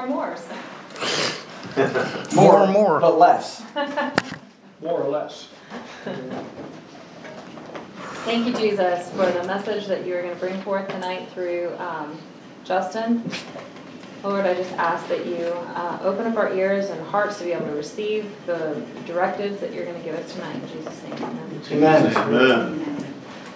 and more. More and more. But less. More or less. Thank you, Jesus, for the message that you're going to bring forth tonight through Justin. Lord, I just ask that you open up our ears and hearts to be able to receive the directives that you're going to give us tonight. In Jesus' name, amen. Amen. Amen.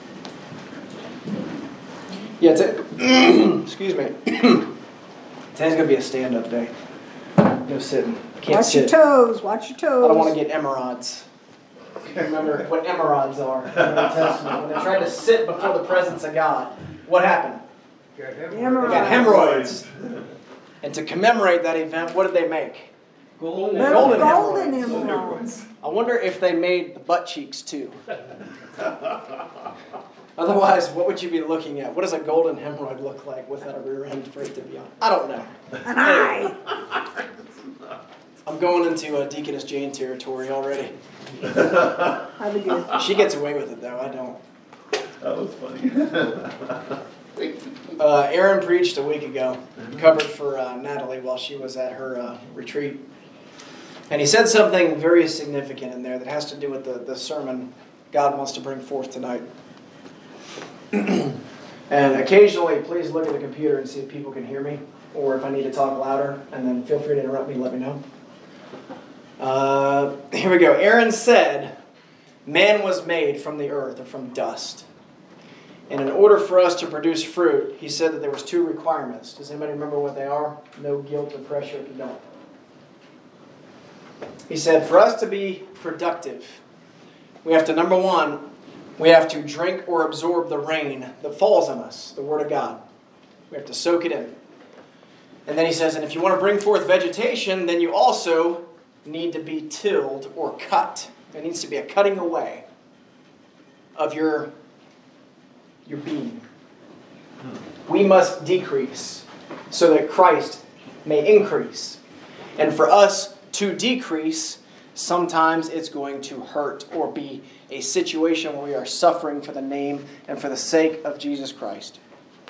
Yeah, excuse me. Today's going to be a stand-up day. No sitting. Can't Watch your sit. toes. Watch your toes. I don't want to get emerods. Remember what emerods are in the Old Testament. When they tried to sit before the presence of God, what happened? They got hemorrhoids. And to commemorate that event, what did they make? Golden hemorrhoids. emeralds. I wonder if they made the butt cheeks too. Otherwise, what would you be looking at? What does a golden hemorrhoid look like without a rear end for it to be on? I don't know. An eye. I'm going into Deaconess Jane territory already. Have a good. She gets away with it though, I don't. That was funny. Aaron preached a week ago, covered for Natalie while she was at her retreat. And he said something very significant in there that has to do with the sermon God wants to bring forth tonight. And occasionally, please look at the computer and see if people can hear me, or if I need to talk louder, and then feel free to interrupt me and let me know. Here we go. Aaron said, man was made from the earth, or from dust. And in order for us to produce fruit, he said that there was 2 requirements. Does anybody remember what they are? No guilt or pressure if you don't. He said, for us to be productive, we have to, number 1, we have to drink or absorb the rain that falls on us, the Word of God. We have to soak it in. And then he says, and if you want to bring forth vegetation, then you also need to be tilled or cut. There needs to be a cutting away of your being. We must decrease so that Christ may increase. And for us to decrease, sometimes it's going to hurt or be a situation where we are suffering for the name and for the sake of Jesus Christ.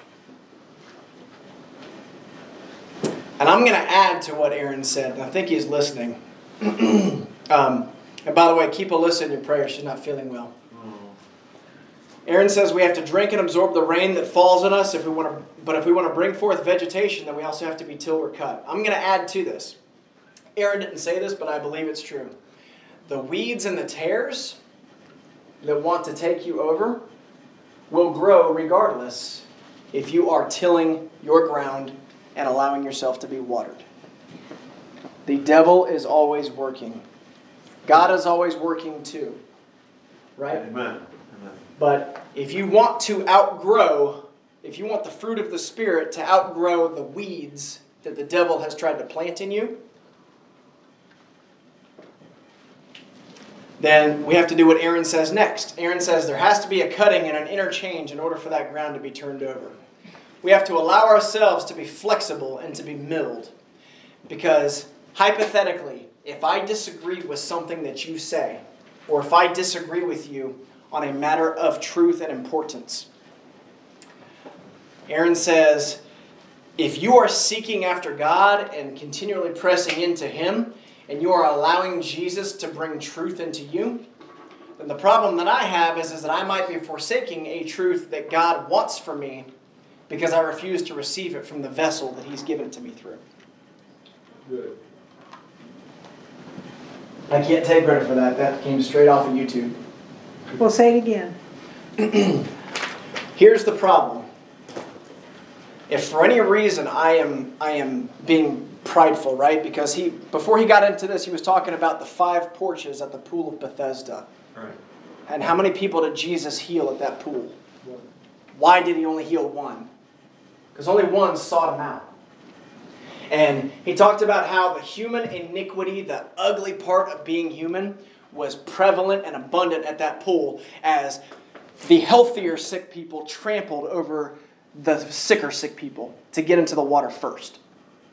And I'm going to add to what Aaron said, and I think he's listening. And by the way, keep Alyssa in your prayers. She's not feeling well. Aaron says we have to drink and absorb the rain that falls on us. But if we want to bring forth vegetation, then we also have to be tilled or cut. I'm going to add to this. Aaron didn't say this, but I believe it's true. The weeds and the tares that want to take you over will grow regardless if you are tilling your ground and allowing yourself to be watered. The devil is always working. God is always working too. Right? Amen. But if you want to outgrow, if you want the fruit of the Spirit to outgrow the weeds that the devil has tried to plant in you, then we have to do what Aaron says next. Aaron says there has to be a cutting and an interchange in order for that ground to be turned over. We have to allow ourselves to be flexible and to be milled. Because hypothetically, if I disagree with something that you say, or if I disagree with you on a matter of truth and importance, Aaron says, if you are seeking after God and continually pressing into Him, and you are allowing Jesus to bring truth into you, then the problem that I have is that I might be forsaking a truth that God wants for me because I refuse to receive it from the vessel that He's given it to me through. Good. I can't take credit for that. That came straight off of YouTube. We'll say it again. Here's the problem. If for any reason I am being prideful, right? Because before he got into this, he was talking about the 5 porches at the pool of Bethesda. Right. And how many people did Jesus heal at that pool? Why did he only heal 1? Because only 1 sought him out. And he talked about how the human iniquity, the ugly part of being human, was prevalent and abundant at that pool as the healthier sick people trampled over the sicker sick people to get into the water first.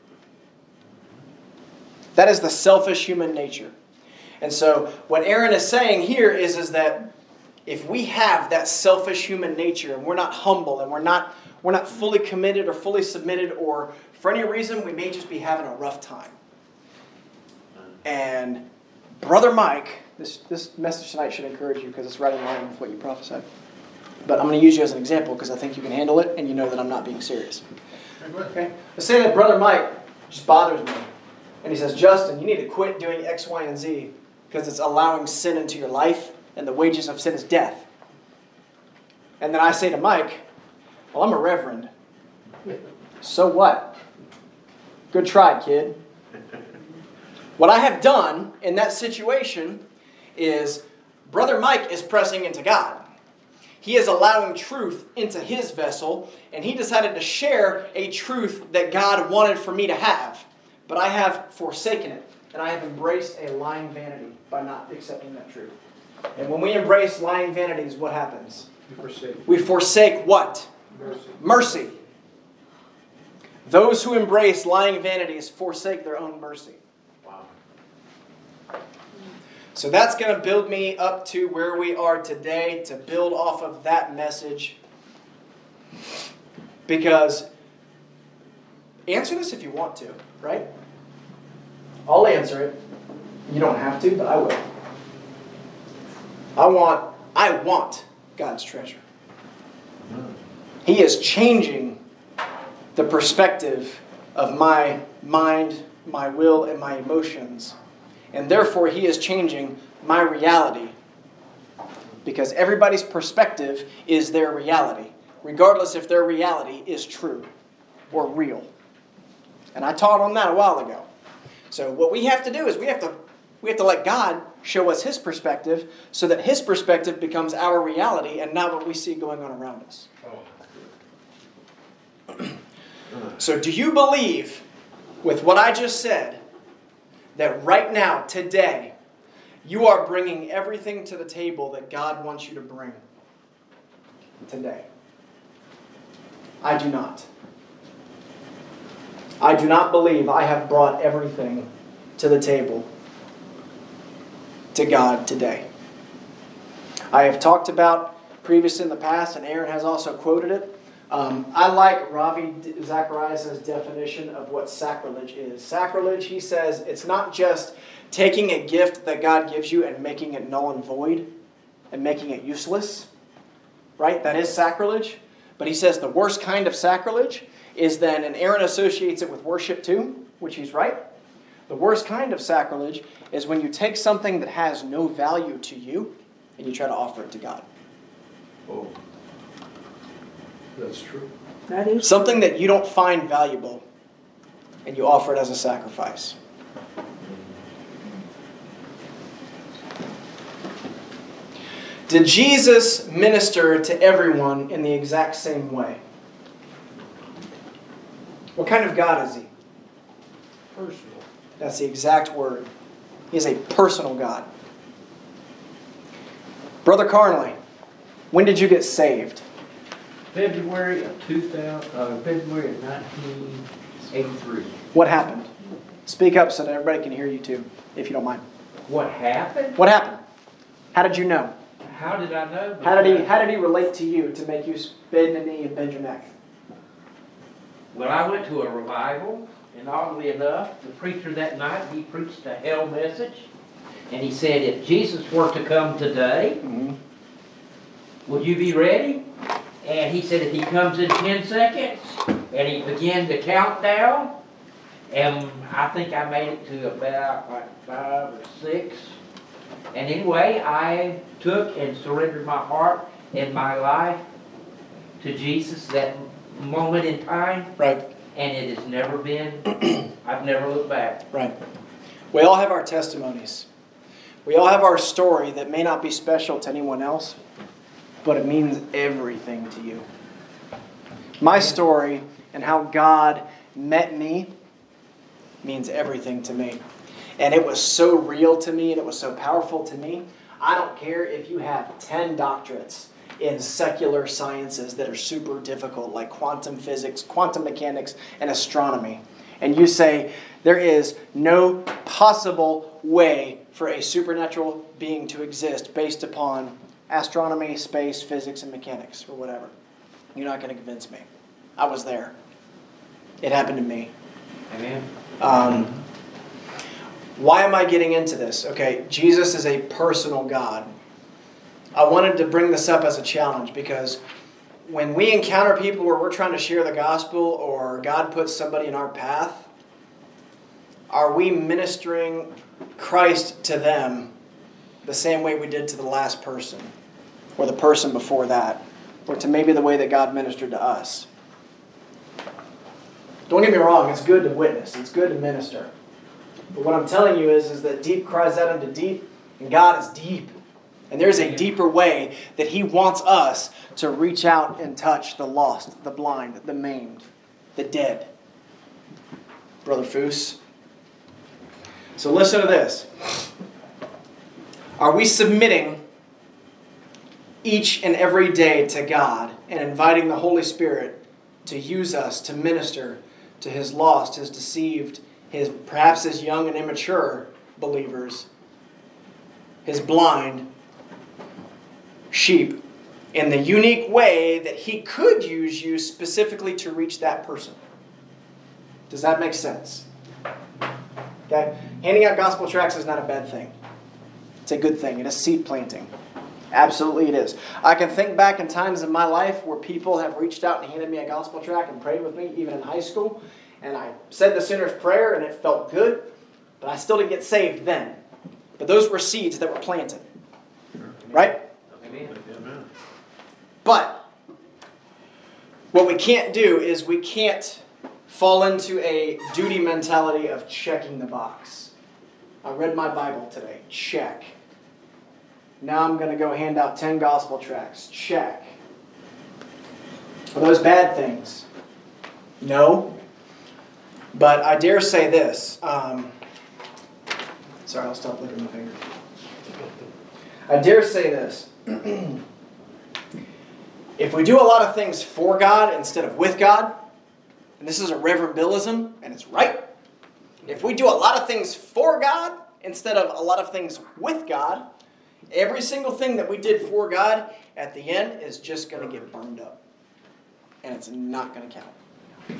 That is the selfish human nature. And so what Aaron is saying here is that if we have that selfish human nature and we're not humble and we're not fully committed or fully submitted, or for any reason we may just be having a rough time. And Brother Mike, this message tonight should encourage you because it's right in line with what you prophesied. But I'm going to use you as an example because I think you can handle it and you know that I'm not being serious. Okay? Let's say that Brother Mike just bothers me. And he says, Justin, you need to quit doing X, Y, and Z because it's allowing sin into your life and the wages of sin is death. And then I say to Mike, well, I'm a reverend. So what? Good try, kid. What I have done in that situation is Brother Mike is pressing into God. He is allowing truth into his vessel, and he decided to share a truth that God wanted for me to have. But I have forsaken it, and I have embraced a lying vanity by not accepting that truth. And when we embrace lying vanities, what happens? We forsake what? Mercy. Those who embrace lying vanities forsake their own mercy. Wow. So that's going to build me up to where we are today, to build off of that message. Because, answer this if you want to, right? I'll answer it. You don't have to, but I will. I want God's treasure. He is changing the perspective of my mind, my will, and my emotions. And therefore, He is changing my reality. Because everybody's perspective is their reality, regardless if their reality is true or real. And I taught on that a while ago. So what we have to do is we have to let God show us His perspective so that His perspective becomes our reality and not what we see going on around us. So do you believe, with what I just said, that right now, today, you are bringing everything to the table that God wants you to bring today? I do not. I do not believe I have brought everything to the table to God today. I have talked about previously in the past, and Aaron has also quoted it. I like Ravi Zacharias' definition of what sacrilege is. Sacrilege, he says, it's not just taking a gift that God gives you and making it null and void and making it useless. Right? That is sacrilege. But he says the worst kind of sacrilege is then, and Aaron associates it with worship too, which he's right. The worst kind of sacrilege is when you take something that has no value to you and you try to offer it to God. Oh. That's true. That is Something that you don't find valuable and you offer it as a sacrifice. Did Jesus minister to everyone in the exact same way? What kind of God is He? Personal. That's the exact word. He is a personal God. Brother Carnley, when did you get saved? February of 1983. What happened? Speak up so that everybody can hear you too, if you don't mind. What happened? What happened? How did you know? How did I know? How did he relate to you to make you bend the knee and bend your neck? Well, I went to a revival, and oddly enough, the preacher that night, he preached a hell message, and he said, if Jesus were to come today, would you be ready? And he said, if He comes in 10 seconds, and he began to count down, and I think I made it to about like 5 or 6. And anyway, I took and surrendered my heart and my life to Jesus that moment in time. Right. And it has never been, I've never looked back. Right. We all have our testimonies. We all have our story that may not be special to anyone else, but it means everything to you. My story and how God met me means everything to me. And it was so real to me and it was so powerful to me. I don't care if you have 10 doctorates in secular sciences that are super difficult, like quantum physics, quantum mechanics, and astronomy. And you say, there is no possible way for a supernatural being to exist based upon astronomy, space, physics, and mechanics, or whatever. You're not going to convince me. I was there. It happened to me. Amen. Why am I getting into this? Okay, Jesus is a personal God. I wanted to bring this up as a challenge because when we encounter people where we're trying to share the gospel or God puts somebody in our path, are we ministering Christ to them the same way we did to the last person or the person before that, or to maybe the way that God ministered to us? Don't get me wrong, it's good to witness, it's good to minister. But what I'm telling you is that deep cries out unto deep, and God is deep. And there's a deeper way that He wants us to reach out and touch the lost, the blind, the maimed, the dead. Brother Foos. So listen to this. Are we submitting each and every day to God and inviting the Holy Spirit to use us to minister to His lost, His deceived, His perhaps His young and immature believers, His blind sheep, in the unique way that He could use you specifically to reach that person? Does that make sense? Okay? Handing out gospel tracts is not a bad thing. It's a good thing. It is seed planting. Absolutely it is. I can think back in times in my life where people have reached out and handed me a gospel tract and prayed with me, even in high school. And I said the sinner's prayer and it felt good, but I still didn't get saved then. But those were seeds that were planted. Right? Amen. But what we can't do is we can't fall into a duty mentality of checking the box. I read my Bible today. Check. Now I'm going to go hand out 10 gospel tracts. Check. Are those bad things? No. But I dare say this. Sorry, I'll stop licking my finger. I dare say this. If we do a lot of things for God instead of with God, and this is a Reverend Billism, and it's right. If we do a lot of things for God instead of a lot of things with God, every single thing that we did for God at the end is just going to get burned up. And it's not going to count.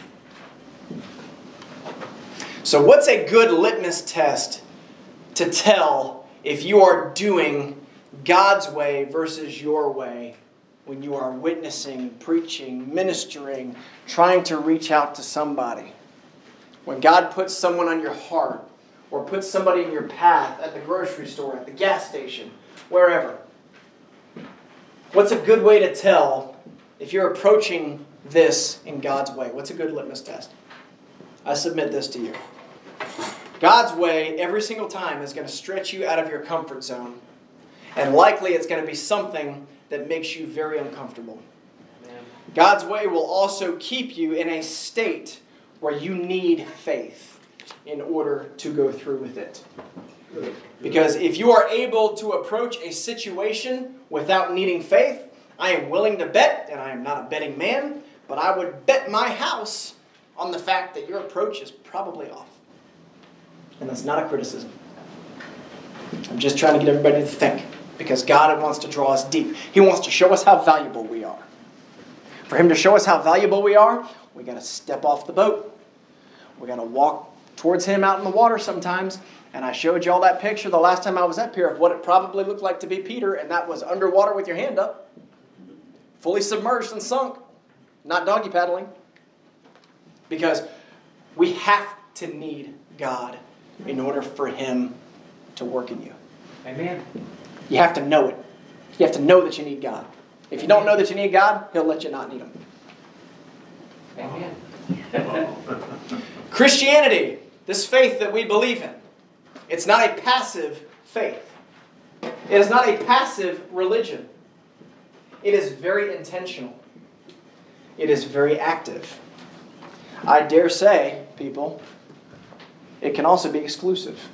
So what's a good litmus test to tell if you are doing God's way versus your way when you are witnessing, preaching, ministering, trying to reach out to somebody? When God puts someone on your heart or puts somebody in your path at the grocery store, at the gas station, wherever. What's a good way to tell if you're approaching this in God's way? What's a good litmus test? I submit this to you. God's way, every single time, is going to stretch you out of your comfort zone. And likely it's going to be something that makes you very uncomfortable. Amen. God's way will also keep you in a state where you need faith in order to go through with it. Because if you are able to approach a situation without needing faith, I am willing to bet, and I am not a betting man, but I would bet my house on the fact that your approach is probably off. And that's not a criticism. I'm just trying to get everybody to think. Because God wants to draw us deep. He wants to show us how valuable we are. For Him to show us how valuable we are, we got to step off the boat. We got to walk towards Him out in the water sometimes. And I showed you all that picture the last time I was up here of what it probably looked like to be Peter. And that was underwater with your hand up. Fully submerged and sunk. Not doggy paddling. Because we have to need God in order for Him to work in you. Amen. You have to know it. You have to know that you need God. If you don't know that you need God, He'll let you not need Him. Amen. Christianity, this faith that we believe in, it's not a passive faith. It is not a passive religion. It is very intentional. It is very active. I dare say, people, it can also be exclusive.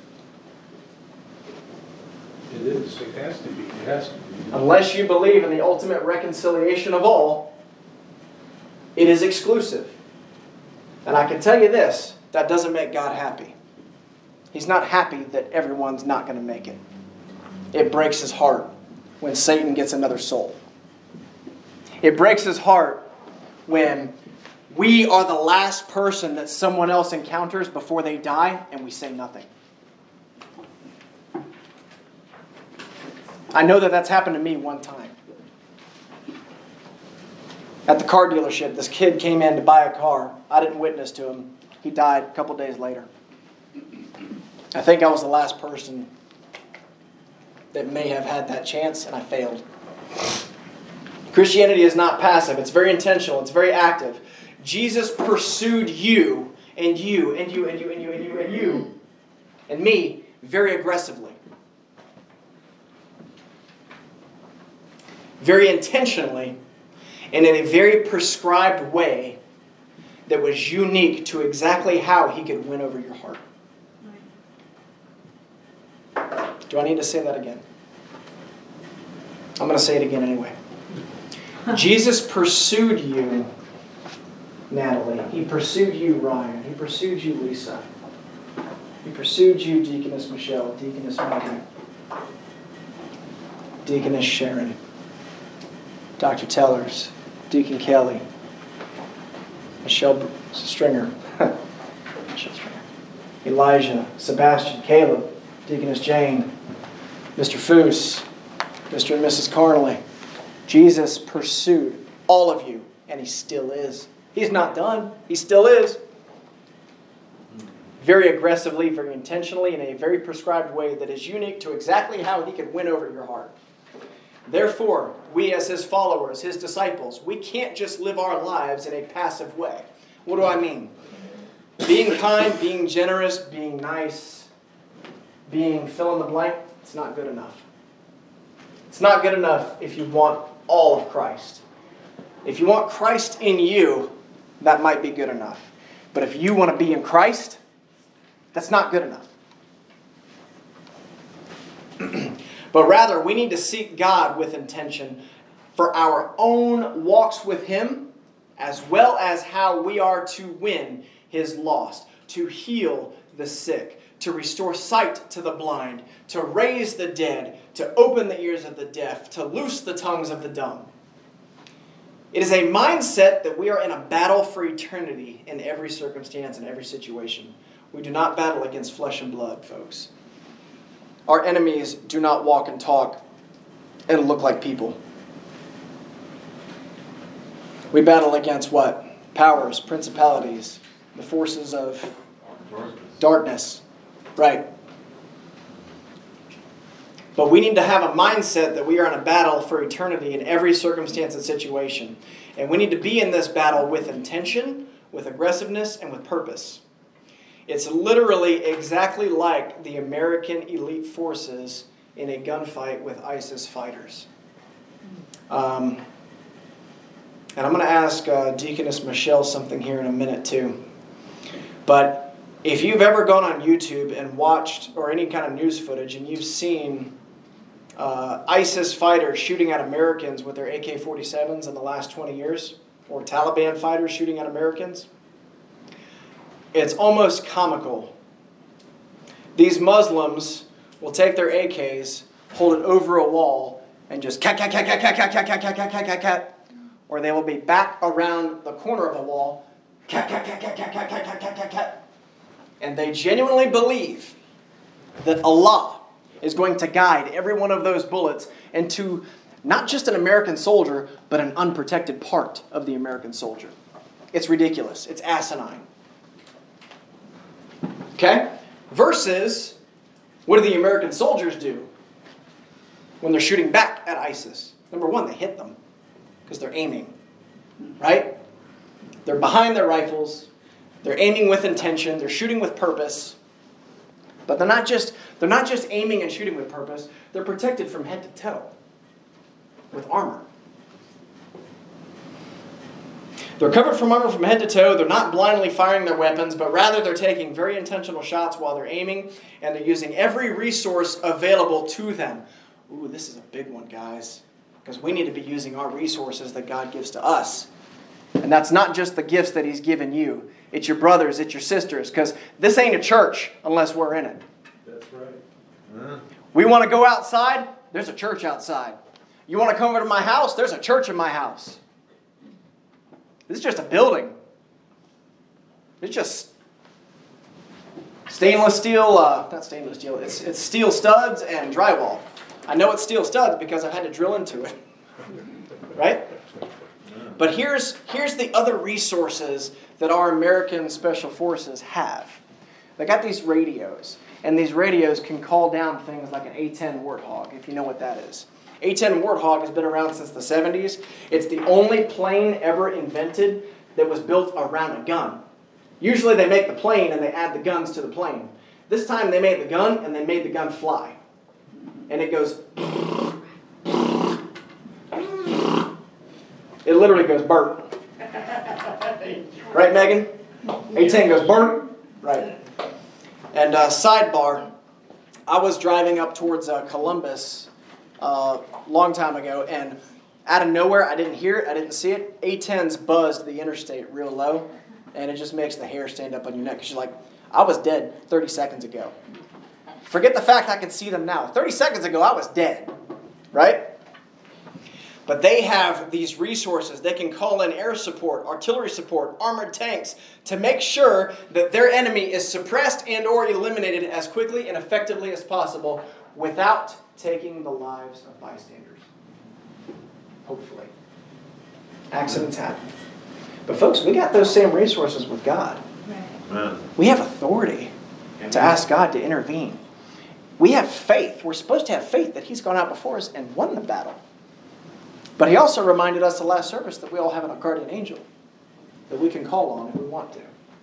It is. It has to be. It has to be. Unless you believe in the ultimate reconciliation of all, it is exclusive. And I can tell you this, that doesn't make God happy. He's not happy that everyone's not going to make it. It breaks His heart when Satan gets another soul. It breaks his heart when we are the last person that someone else encounters before they die and we say nothing. I know that that's happened to me one time. At the car dealership, this kid came in to buy a car. I didn't witness to him. He died a couple days later. I think I was the last person that may have had that chance, and I failed. Christianity is not passive. It's very intentional. It's very active. Jesus pursued you and you and you and you and you and you and you and me very aggressively. Very intentionally and in a very prescribed way that was unique to exactly how he could win over your heart. Do I need to say that again? I'm going to say it again anyway. Jesus pursued you, Natalie. He pursued you, Ryan. He pursued you, Lisa. He pursued you, Deaconess Michelle, Deaconess Megan, Deaconess Sharon, Dr. Tellers, Deacon Kelly, Michelle Stringer, Elijah, Sebastian, Caleb, Deaconess Jane, Mr. Foose, Mr. and Mrs. Carnley. Jesus pursued all of you, and he still is. He's not done. He still is. Very aggressively, very intentionally, in a very prescribed way that is unique to exactly how he could win over your heart. Therefore, we as his followers, his disciples, we can't just live our lives in a passive way. What do I mean? Being kind, being generous, being nice, being fill in the blank, it's not good enough. It's not good enough if you want all of Christ. If you want Christ in you, that might be good enough. But if you want to be in Christ, that's not good enough. But rather, we need to seek God with intention for our own walks with him, as well as how we are to win his lost, to heal the sick, to restore sight to the blind, to raise the dead, to open the ears of the deaf, to loose the tongues of the dumb. It is a mindset that we are in a battle for eternity in every circumstance and every situation. We do not battle against flesh and blood, folks. Our enemies do not walk and talk and look like people. We battle against what? Powers, principalities, the forces of darkness. Right. But we need to have a mindset that we are in a battle for eternity in every circumstance and situation. And we need to be in this battle with intention, with aggressiveness, and with purpose. It's literally exactly like the American elite forces in a gunfight with ISIS fighters. And I'm going to ask Deaconess Michelle something here in a minute too. But if you've ever gone on YouTube and watched, or any kind of news footage, and you've seen ISIS fighters shooting at Americans with their AK-47s in the last 20 years, or Taliban fighters shooting at Americans, it's almost comical. These Muslims will take their AKs, hold it over a wall, and just cat, cat, cat, cat, cat, cat, cat, cat, cat, cat, cat, cat, cat. Or they will be back around the corner of a wall, cat, cat, cat, cat, cat, cat, cat, cat, cat, cat, cat. And they genuinely believe that Allah is going to guide every one of those bullets into not just an American soldier, but an unprotected part of the American soldier. It's ridiculous. It's asinine. Okay? Versus, what do the American soldiers do when they're shooting back at ISIS? Number one, they hit them because they're aiming. Right? They're behind their rifles. They're aiming with intention. They're shooting with purpose. But they're not just aiming and shooting with purpose. They're protected from head to toe with armor. They're covered from armor from head to toe. They're not blindly firing their weapons, but rather they're taking very intentional shots while they're aiming, and they're using every resource available to them. Ooh, this is a big one, guys, because we need to be using our resources that God gives to us. And that's not just the gifts that he's given you. It's your brothers, it's your sisters, because this ain't a church unless we're in it. That's right. We want to go outside, there's a church outside. You want to come over to my house? There's a church in my house. This is just a building. It's just stainless steel, not stainless steel, it's steel studs and drywall. I know it's steel studs because I've had to drill into it. Right? But here's the other resources that our American Special Forces have. They got these radios, and these radios can call down things like an A-10 Warthog, if you know what that is. A-10 Warthog has been around since the 70s. It's the only plane ever invented that was built around a gun. Usually they make the plane and they add the guns to the plane. This time they made the gun and they made the gun fly. And it goes... It literally goes burp. Right, Megan? A-10 goes burp. Right. And sidebar, I was driving up towards Columbus a long time ago, and out of nowhere, I didn't hear it, I didn't see it. A-10s buzzed the interstate real low, and it just makes the hair stand up on your neck, because you're like, I was dead 30 seconds ago. Forget the fact I can see them now. 30 seconds ago, I was dead, right? But they have these resources. They can call in air support, artillery support, armored tanks to make sure that their enemy is suppressed and or eliminated as quickly and effectively as possible without taking the lives of bystanders. Hopefully. Accidents happen. But folks, we got those same resources with God. Amen. We have authority to ask God to intervene. We have faith. We're supposed to have faith that He's gone out before us and won the battle. But He also reminded us the last service that we all have a guardian angel that we can call on if we want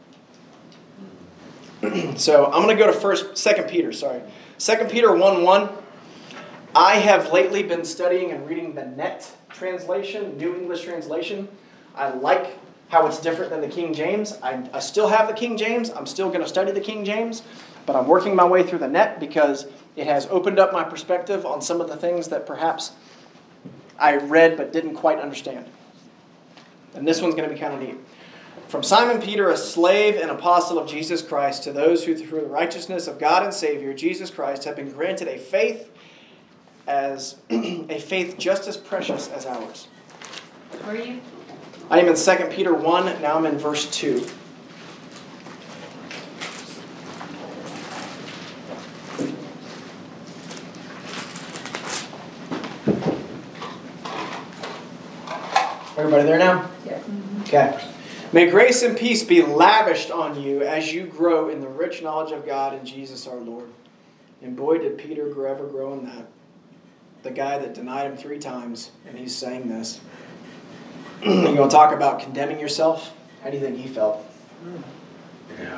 to. So I'm going to go to 2 Peter. 2 Peter 1:1. I have lately been studying and reading the NET translation, New English Translation. I like how it's different than the King James. I still have the King James. I'm still going to study the King James. But I'm working my way through the NET because it has opened up my perspective on some of the things that perhaps I read but didn't quite understand. And this one's going to be kind of neat. From Simon Peter, a slave and apostle of Jesus Christ, to those who through the righteousness of God and Savior, Jesus Christ, have been granted a faith just as precious as ours. Where are you? I am in 2 Peter 1, now I'm in verse 2. Everybody there now? Yeah. Okay. May grace and peace be lavished on you as you grow in the rich knowledge of God and Jesus our Lord. And boy, did Peter ever grow in that. The guy that denied Him 3 times, and he's saying this. You want to talk about condemning yourself? How do you think he felt? Yeah.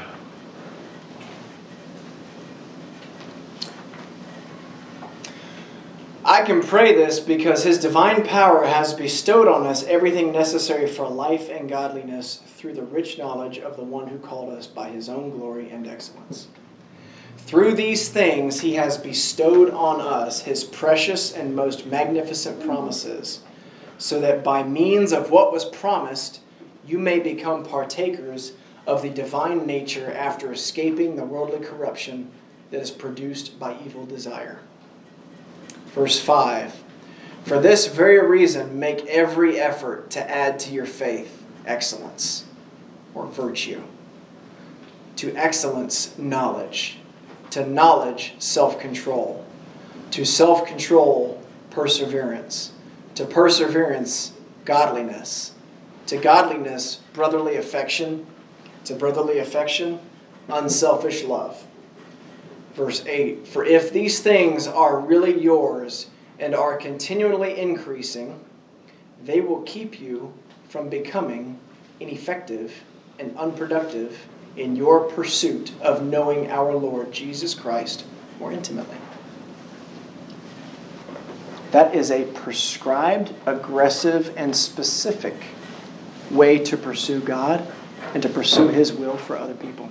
I can pray this because His divine power has bestowed on us everything necessary for life and godliness through the rich knowledge of the one who called us by His own glory and excellence. Through these things He has bestowed on us His precious and most magnificent promises, so that by means of what was promised, you may become partakers of the divine nature after escaping the worldly corruption that is produced by evil desire. Verse 5, for this very reason, make every effort to add to your faith excellence or virtue. To excellence, knowledge. To knowledge, self-control. To self-control, perseverance. To perseverance, godliness. To godliness, brotherly affection. To brotherly affection, unselfish love. Verse 8, for if these things are really yours and are continually increasing, they will keep you from becoming ineffective and unproductive in your pursuit of knowing our Lord Jesus Christ more intimately. That is a prescribed, aggressive, and specific way to pursue God and to pursue His will for other people.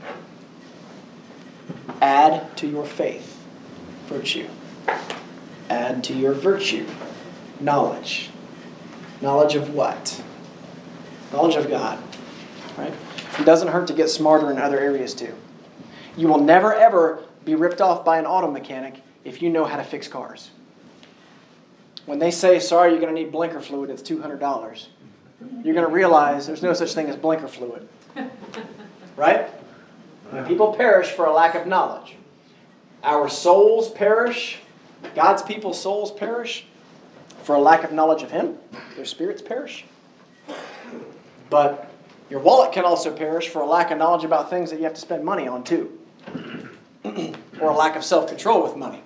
Add to your faith virtue. Add to your virtue knowledge. Knowledge of what? Knowledge of God. Right? It doesn't hurt to get smarter in other areas too. You will never ever be ripped off by an auto mechanic if you know how to fix cars. When they say, sorry, you're going to need blinker fluid, it's $200. You're going to realize there's no such thing as blinker fluid. Right? People perish for a lack of knowledge. Our souls perish. God's people's souls perish for a lack of knowledge of Him. Their spirits perish. But your wallet can also perish for a lack of knowledge about things that you have to spend money on too. Or a lack of self-control with money.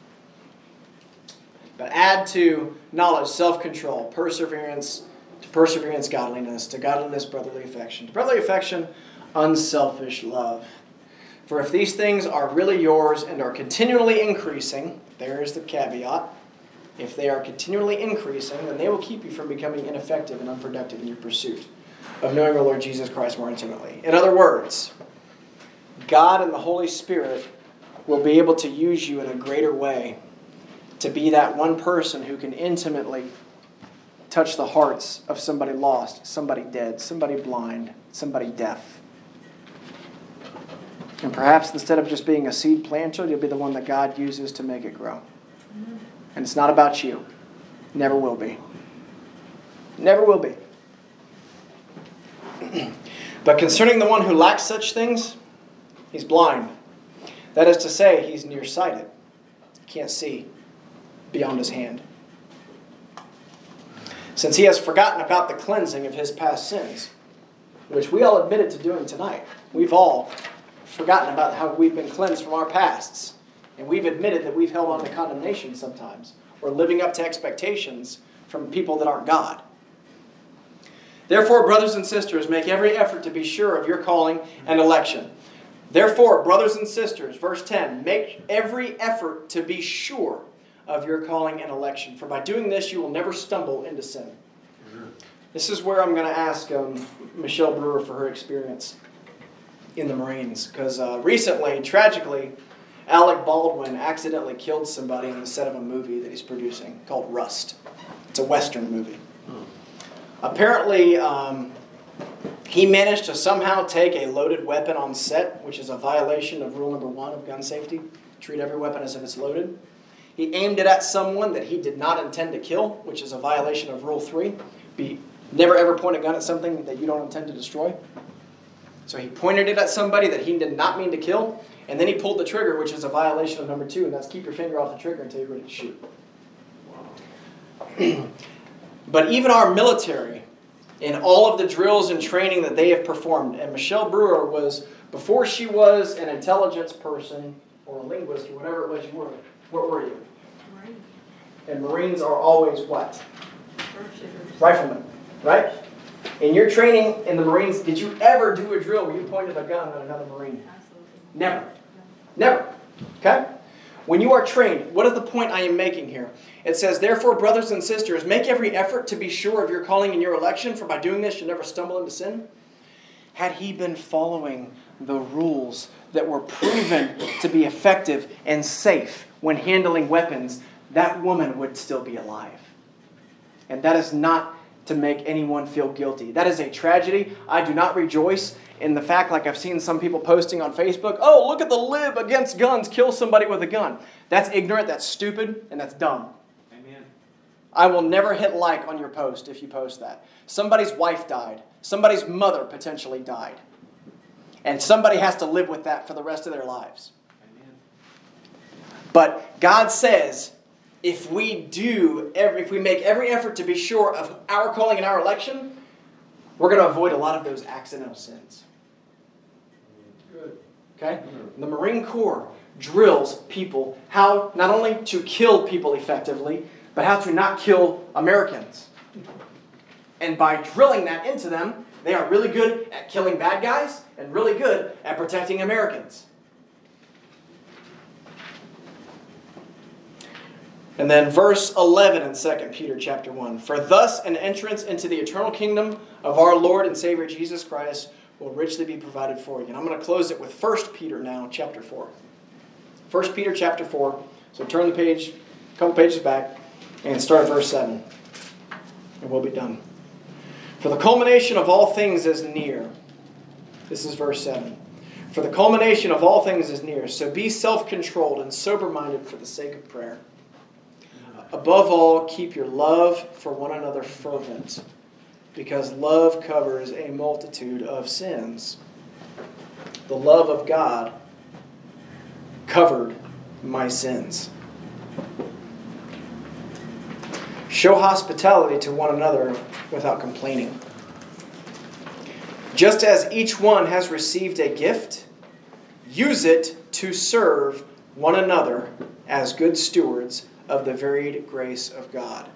But add to knowledge, self-control, perseverance, to perseverance, godliness, to godliness, brotherly affection, to brotherly affection, unselfish love. For if these things are really yours and are continually increasing, there is the caveat, if they are continually increasing, then they will keep you from becoming ineffective and unproductive in your pursuit of knowing our Lord Jesus Christ more intimately. In other words, God and the Holy Spirit will be able to use you in a greater way to be that one person who can intimately touch the hearts of somebody lost, somebody dead, somebody blind, somebody deaf. And perhaps instead of just being a seed planter, you'll be the one that God uses to make it grow. And it's not about you. Never will be. Never will be. But concerning the one who lacks such things, he's blind. That is to say, he's nearsighted. He can't see beyond his hand. Since he has forgotten about the cleansing of his past sins, which we all admitted to doing tonight. We've all forgotten about how we've been cleansed from our pasts. And we've admitted that we've held on to condemnation sometimes, or living up to expectations from people that aren't God. Therefore, brothers and sisters, make every effort to be sure of your calling and election. Therefore, brothers and sisters, verse 10, make every effort to be sure of your calling and election. For by doing this, you will never stumble into sin. This is where I'm going to ask Michelle Brewer for her experience in the Marines. Because recently, tragically, Alec Baldwin accidentally killed somebody on the set of a movie that he's producing called Rust. It's a Western movie. Apparently, he managed to somehow take a loaded weapon on set, which is a violation of rule number 1 of gun safety. Treat every weapon as if it's loaded. He aimed it at someone that he did not intend to kill, which is a violation of rule 3. Never ever point a gun at something that you don't intend to destroy. So he pointed it at somebody that he did not mean to kill, and then he pulled the trigger, which is a violation of number 2, and that's keep your finger off the trigger until you're ready to shoot. But even our military, in all of the drills and training that they have performed, and Michelle Brewer was, before she was an intelligence person or a linguist or whatever it was you were, what were you? Marine. And Marines are always what? Sharpshooters. Riflemen, right? In your training in the Marines, did you ever do a drill where you pointed a gun at another Marine? Absolutely. Never. Never. Okay? When you are trained, what is the point I am making here? It says, therefore, brothers and sisters, make every effort to be sure of your calling and your election, for by doing this you'll never stumble into sin. Had he been following the rules that were proven to be effective and safe when handling weapons, that woman would still be alive. And that is not to make anyone feel guilty. That is a tragedy. I do not rejoice in the fact, like I've seen some people posting on Facebook, oh, look at the lib against guns, kill somebody with a gun. That's ignorant, that's stupid, and that's dumb. Amen. I will never hit like on your post if you post that. Somebody's wife died. Somebody's mother potentially died. And somebody has to live with that for the rest of their lives. Amen. But God says, if we make every effort to be sure of our calling and our election, we're going to avoid a lot of those accidental sins. Good. Okay? The Marine Corps drills people how not only to kill people effectively, but how to not kill Americans. And by drilling that into them, they are really good at killing bad guys and really good at protecting Americans. And then verse 11 in 2 Peter chapter 1. For thus an entrance into the eternal kingdom of our Lord and Savior Jesus Christ will richly be provided for you. And I'm going to close it with 1 Peter now, chapter 4. 1 Peter chapter 4. So turn the page, a couple pages back, and start at verse 7. And we'll be done. For the culmination of all things is near. This is verse 7. For the culmination of all things is near. So be self-controlled and sober-minded for the sake of prayer. Above all, keep your love for one another fervent, because love covers a multitude of sins. The love of God covered my sins. Show hospitality to one another without complaining. Just as each one has received a gift, use it to serve one another as good stewards of the varied grace of God.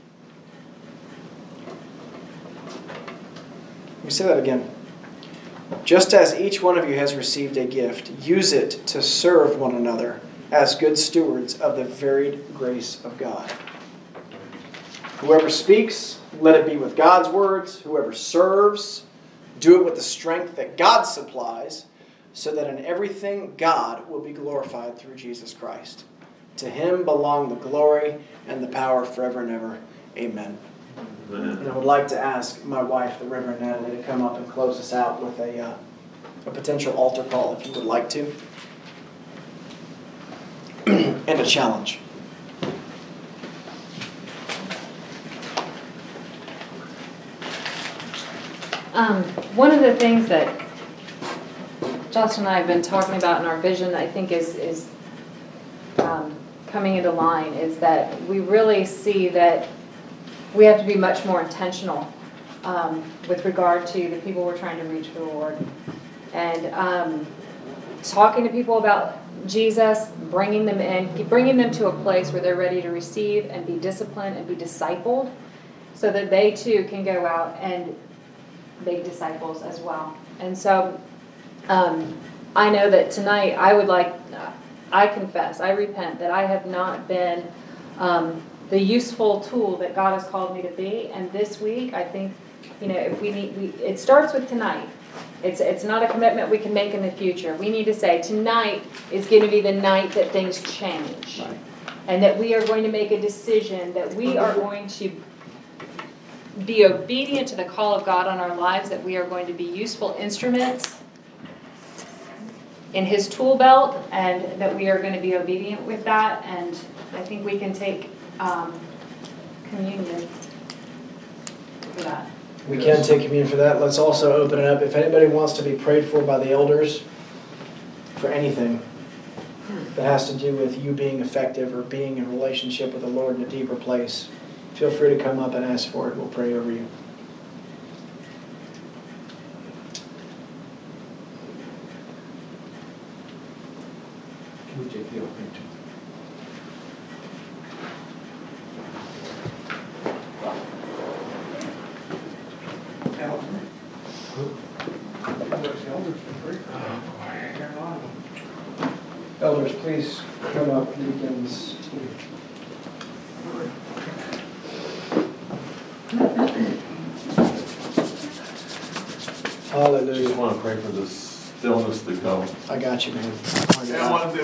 Let me say that again. Just as each one of you has received a gift, use it to serve one another as good stewards of the varied grace of God. Whoever speaks, let it be with God's words. Whoever serves, do it with the strength that God supplies, so that in everything God will be glorified through Jesus Christ. To him belong the glory and the power forever and ever. Amen. And I would like to ask my wife, the Reverend Natalie, to come up and close us out with a potential altar call, if you would like to. And a challenge. One of the things that Justin and I have been talking about in our vision, I think is coming into line, is that we really see that we have to be much more intentional with regard to the people we're trying to reach for the Lord. And talking to people about Jesus, bringing them in, bringing them to a place where they're ready to receive and be disciplined and be discipled, so that they too can go out and make disciples as well. And so I know that tonight I confess, I repent that I have not been the useful tool that God has called me to be. And this week, I think, if it starts with tonight. It's not a commitment we can make in the future. We need to say tonight is going to be the night that things change. Right. And that we are going to make a decision, that we are going to be obedient to the call of God on our lives, that we are going to be useful instruments in his tool belt, and that we are going to be obedient with that. And I think we can take communion for that. We can take communion for that. Let's also open it up. If anybody wants to be prayed for by the elders for anything that has to do with you being effective or being in relationship with the Lord in a deeper place, feel free to come up and ask for it. We'll pray over you. Can we take the offering too? Elders, please come up. Deacons. Hallelujah. Just want to pray for the stillness to come. I got you, man. And I want to